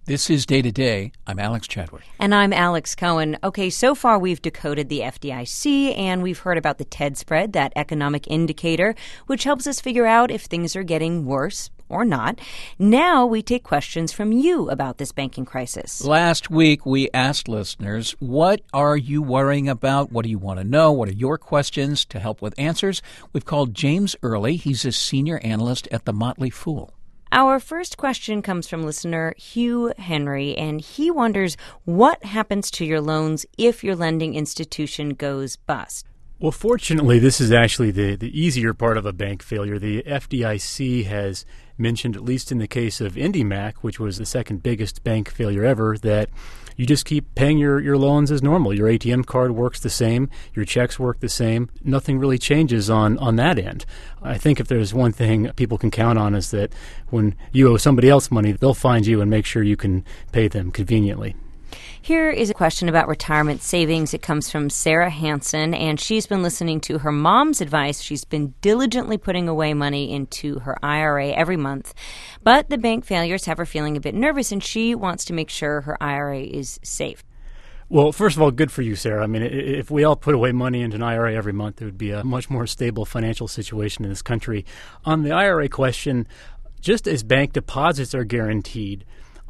This is Day to Day. I'm Alex Chadwick. And I'm Alex Cohen. Okay, so far we've decoded the FDIC and we've heard about the TED spread, that economic indicator, which helps us figure out if things are getting worse or not. Now we take questions from you about this banking crisis. Last week we asked listeners, what are you worrying about? What do you want to know? What are your questions? To help with answers, we've called James Early. He's a senior analyst at The Motley Fool. Our first question comes from listener Hugh Henry, and he wonders what happens to your loans if your lending institution goes bust. Well, fortunately, this is actually the easier part of a bank failure. The FDIC has mentioned, at least in the case of IndyMac, which was the second biggest bank failure ever, that you just keep paying your loans as normal. Your ATM card works the same. Your checks work the same. Nothing really changes on that end. I think if there's one thing people can count on is that when you owe somebody else money, they'll find you and make sure you can pay them conveniently. Here is a question about retirement savings. It comes from Sarah Hansen, and she's been listening to her mom's advice. She's been diligently putting away money into her IRA every month. But the bank failures have her feeling a bit nervous, and she wants to make sure her IRA is safe. Well, first of all, good for you, Sarah. I mean, if we all put away money into an IRA every month, it would be a much more stable financial situation in this country. On the IRA question, just as bank deposits are guaranteed,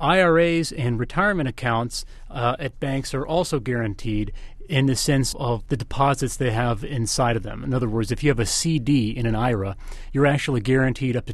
IRAs and retirement accounts at banks are also guaranteed in the sense of the deposits they have inside of them. In other words, if you have a CD in an IRA, you're actually guaranteed up to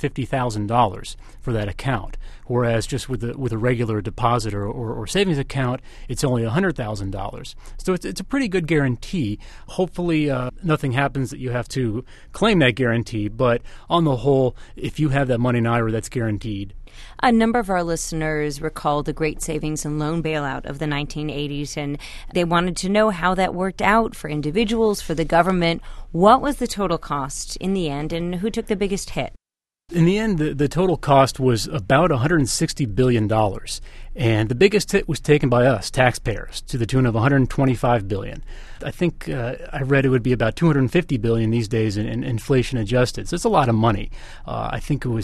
$250,000 for that account, whereas just with a regular deposit or savings account, it's only $100,000. So it's a pretty good guarantee. Hopefully nothing happens that you have to claim that guarantee, but on the whole, if you have that money in an IRA, that's guaranteed. A number of our listeners recall the great savings and loan bailout of the 1980s, and they wanted to know how that worked out for individuals, for the government. What was the total cost in the end, and who took the biggest hit? In the end, the total cost was about $160 billion, and the biggest hit was taken by us, taxpayers, to the tune of $125 billion. I think I read it would be about $250 billion these days in inflation adjusted. So it's a lot of money. I think it was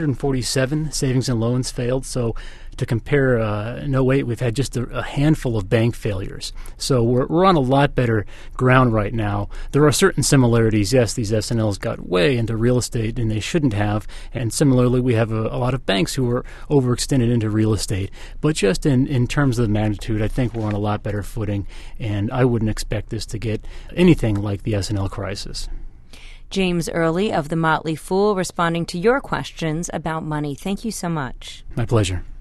747 savings and loans failed. So to compare, in 08, we've had just a handful of bank failures. So we're on a lot better ground right now. There are certain similarities. Yes, these S&Ls got way into real estate, and they shouldn't have. And similarly, we have a lot of banks who are overextended into real estate. But just in terms of the magnitude, I think we're on a lot better footing, and I wouldn't expect this to get anything like the S&L crisis. James Early of The Motley Fool responding to your questions about money. Thank you so much. My pleasure.